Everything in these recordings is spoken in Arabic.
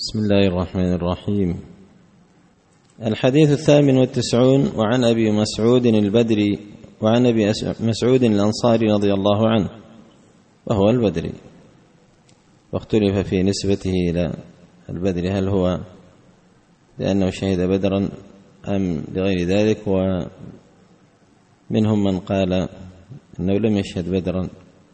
بسم الله الرحمن الرحيم. الحديث 98 وعن أبي مسعود البدري وعن أبي مسعود الأنصاري رضي الله عنه وهو البدري، واختلف في نسبته إلى البدري، هل هو لأنه شهد بدرا أم لغير ذلك، ومنهم من قال أنه لم يشهد بدرا.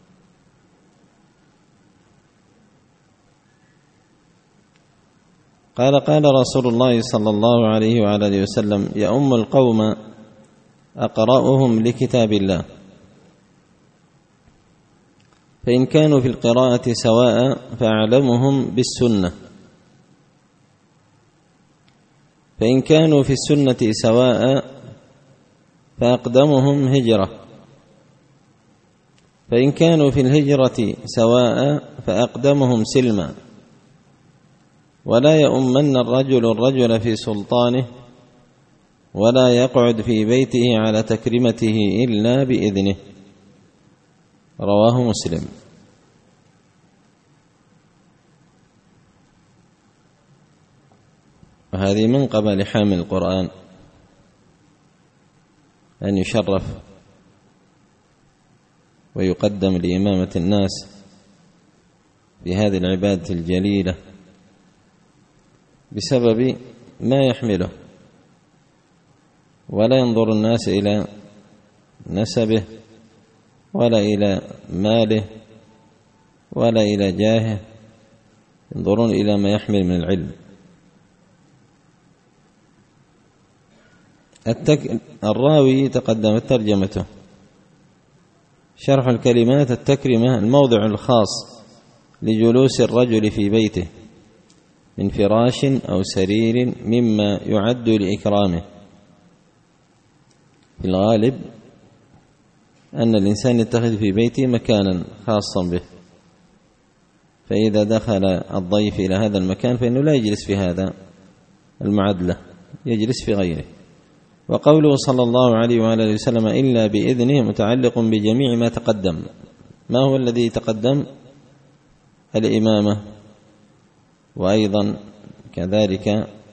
قال رسول الله صلى الله عليه وعلى آله وسلم: يؤم القوم أقرأهم لكتاب الله، فإن كانوا في القراءة سواء فأعلمهم بالسنة، فإن كانوا في السنة سواء فأقدمهم هجرة، فإن كانوا في الهجرة سواء فأقدمهم سلما، ولا يؤمن الرجل في سلطانه، ولا يقعد في بيته على تكريمته إلا بإذنه. رواه مسلم. وهذه منقبة لحامل القرآن أن يشرف ويقدم لإمامة الناس بهذه العبادة الجليلة بسبب ما يحمله، ولا ينظر الناس إلى نسبه ولا إلى ماله ولا إلى جاهه، ينظرون إلى ما يحمل من العلم. الراوي تقدمت ترجمته. شرح الكلمات: التكرمة الموضع الخاص لجلوس الرجل في بيته من فراش أو سرير مما يعد لإكرامه. في الغالب أن الإنسان يتخذ في بيته مكانا خاصا به، فإذا دخل الضيف إلى هذا المكان فإنه لا يجلس في هذا المعدلة، يجلس في غيره. وقوله صلى الله عليه وآله وسلم إلا بإذنه متعلق بجميع ما تقدم. ما هو الذي تقدم؟ الإمامة، وأيضا كذلك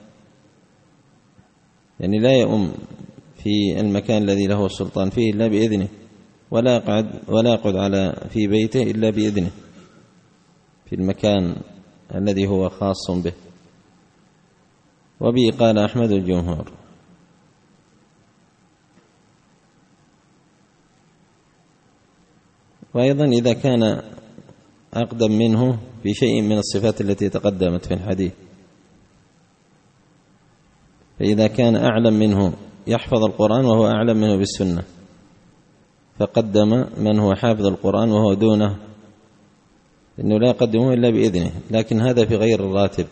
يعني لا يؤم في المكان الذي له السلطان فيه إلا بإذنه، ولا يقعد في بيته إلا بإذنه في المكان الذي هو خاص به. وبه قال أحمد الجمهور. وأيضا إذا كان أقدم منه في شيء من الصفات التي تقدمت في الحديث، فإذا كان أعلم منه يحفظ القرآن وهو أعلم منه بالسنة، فقدم من هو حافظ القرآن وهو دونه، إنه لا يقدمه إلا بإذنه، لكن هذا في غير الراتب.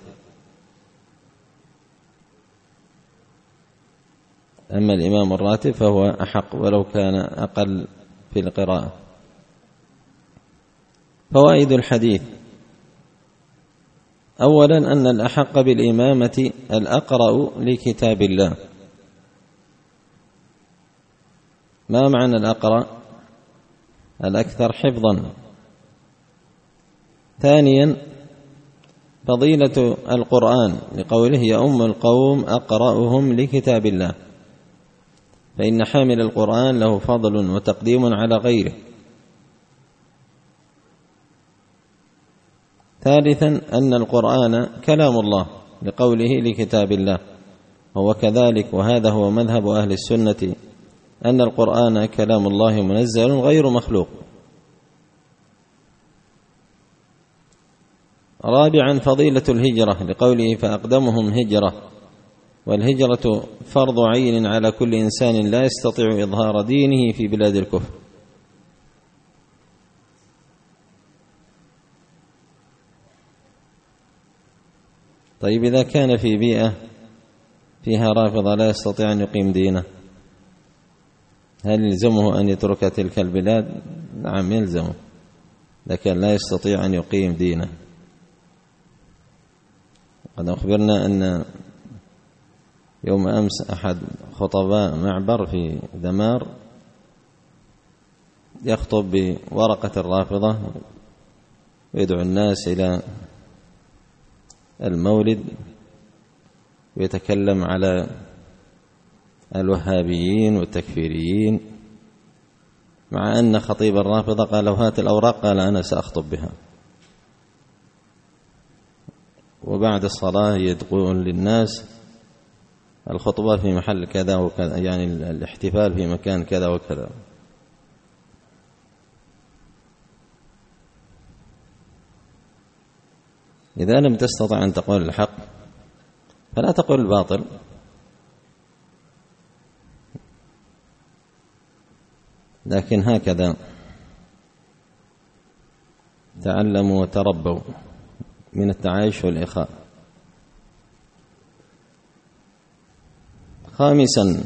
أما الإمام الراتب فهو أحق ولو كان أقل في القراءة. فوائد الحديث: أولا أن الأحق بالإمامة الأقرأ لكتاب الله. ما معنى الأقرأ؟ الأكثر حفظا. ثانيا فضيلة القرآن لقوله يؤم القوم أقرأهم لكتاب الله، فإن حامل القرآن له فضل وتقديم على غيره. ثالثا أن القرآن كلام الله لقوله لكتاب الله، وهو كذلك، وهذا هو مذهب أهل السنة أن القرآن كلام الله منزل غير مخلوق. رابعا فضيلة الهجرة لقوله فأقدمهم هجرة، والهجرة فرض عين على كل إنسان لا يستطيع إظهار دينه في بلاد الكفر. طيب إذا كان في بيئة فيها رافضة لا يستطيع أن يقيم دينه، هل يلزمه أن يترك تلك البلاد؟ نعم يلزمه، لكن لا يستطيع أن يقيم دينه. قد أخبرنا أن يوم أمس أحد خطباء معبر في دمار يخطب بورقة الرافضة ويدعو الناس إلى المولد ويتكلم على الوهابيين والتكفيريين، مع أن خطيب الرافضة قال له هات الأوراق، قال أنا سأخطب بها. وبعد الصلاة يدعون للناس الخطبة في محل كذا وكذا، يعني الاحتفال في مكان كذا وكذا. إذا لم تستطع أن تقول الحق فلا تقول الباطل. لكن هكذا تعلموا وتربوا من التعايش والإخاء. خامسا،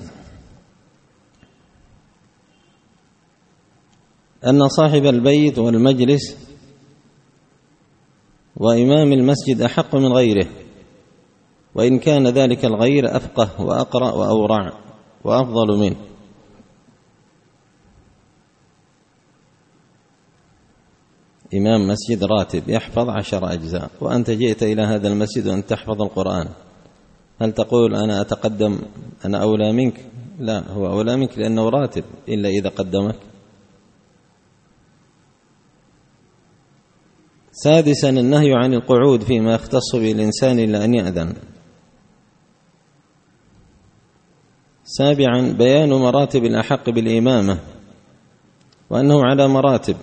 أن صاحب البيت والمجلس وإمام المسجد أحق من غيره، وإن كان ذلك الغير أفقه وأقرأ وأورع وأفضل منه. إمام مسجد راتب يحفظ 10 أجزاء، وأنت جئت إلى هذا المسجد وأنت تحفظ القرآن، هل تقول أنا أتقدم، أنا أولى منك؟ لا، هو أولى منك لأنه راتب، إلا إذا قدمك. سادسا، النهي عن القعود فيما يختص بالإنسان إلا أن يأذن. سابعا، بيان مراتب الأحق بالإمامة، وأنه على مراتب.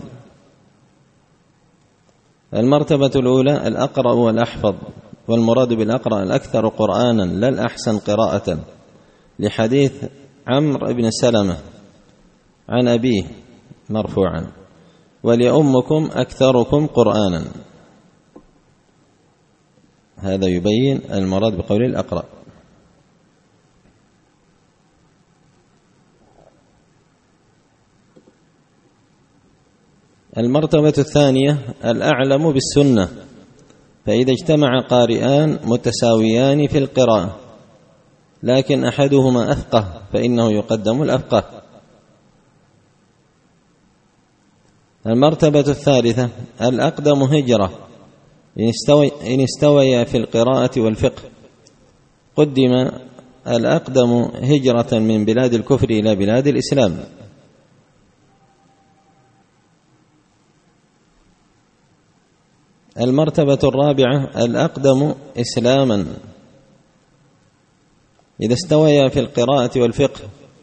المرتبة الأولى الأقرأ والأحفظ، والمراد بالأقرأ الأكثر قرآنا لا الأحسن قراءة، لحديث عمرو بن سلمة عن أبيه مرفوعا: وليؤمكم أكثركم قرآنا. هذا يبين المراد بقول الأقرأ. المرتبة الثانية الأعلم بالسنة، فإذا اجتمع قارئان متساويان في القراءة لكن أحدهما أفقه فإنه يقدم الأفقه. المرتبة الثالثة الأقدم هجرة، إن استويا في القراءة والفقه قدم الأقدم هجرة من بلاد الكفر إلى بلاد الإسلام. المرتبة الرابعة الأقدم إسلاما، إذا استويا في القراءة والفقه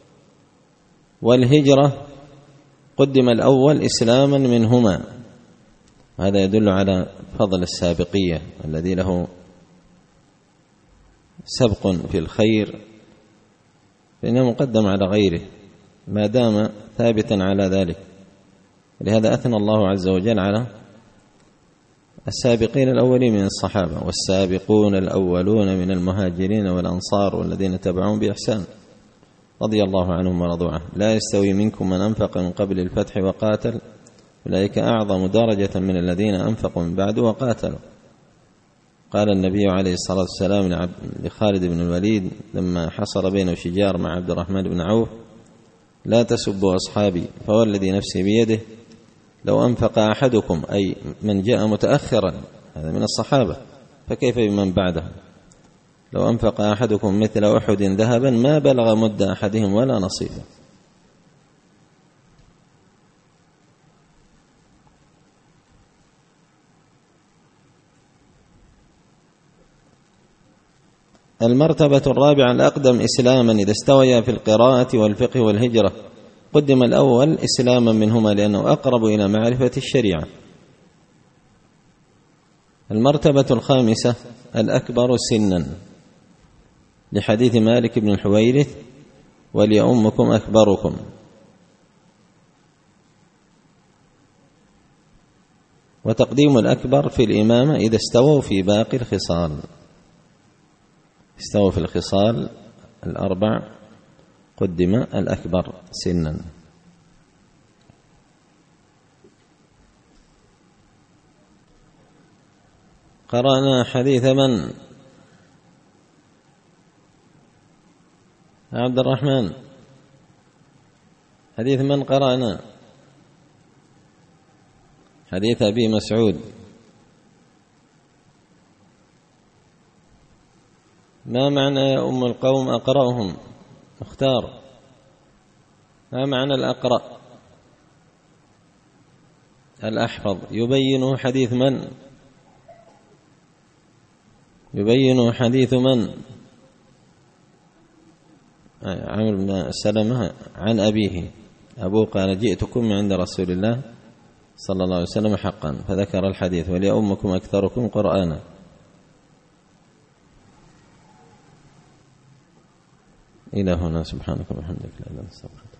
والهجرة قدم الأول إسلاما منهما. هذا يدل على فضل السابقية، الذي له سبق في الخير فإنه مقدم على غيره ما دام ثابتا على ذلك. لهذا أثنى الله عز وجل على السابقين الأولين من الصحابة: والسابقون الأولون من المهاجرين والأنصار والذين تبعون بإحسان رضي الله عنهم ورضوا عنه، لا يستوي منكم من أنفق من قبل الفتح وقاتل أولئك أعظم درجة من الذين أنفقوا من بعد وقاتلوا. قال النبي عليه الصلاة والسلام لخالد بن الوليد لما حصل بينه شجار مع عبد الرحمن بن عوف: لا تسبوا أصحابي، فوالذي نفسي بيده لو أنفق أحدكم، أي من جاء متأخرا، هذا من الصحابة، فكيف بمن بعده، لو أنفق أحدكم مثل أحد ذهبا ما بلغ مد أحدهم ولا نصيفه. المرتبة الرابعة الأقدم إسلاما، إذا استويا في القراءة والفقه والهجرة قدم الأول إسلاما منهما لأنه أقرب إلى معرفة الشريعة. المرتبة الخامسة الأكبر سنا، لحديث مالك بن الحويرث: وليؤمكم أكبركم. وتقديم الأكبر في الإمامة إذا استووا في باقي الخصال، استووا في الخصال الأربع قدم الأكبر سنا. قرأنا حديث من؟ عبد الرحمن، حديث من قرأنا؟ حديث أبي مسعود. ما معنى يا أم القوم أقرأهم؟ مختار، ما معنى الأقرأ؟ الأحفظ. يبين حديث من؟ يبين حديث من؟ عمرو بن سلمة عن أبيه، أبوه قال جئتكم من عند رسول الله صلى الله عليه وسلم حقا، فذكر الحديث وليؤمكم أكثركم قرآنا. إلى هنا، سبحانك وبحمدك لا إله إلا أنت.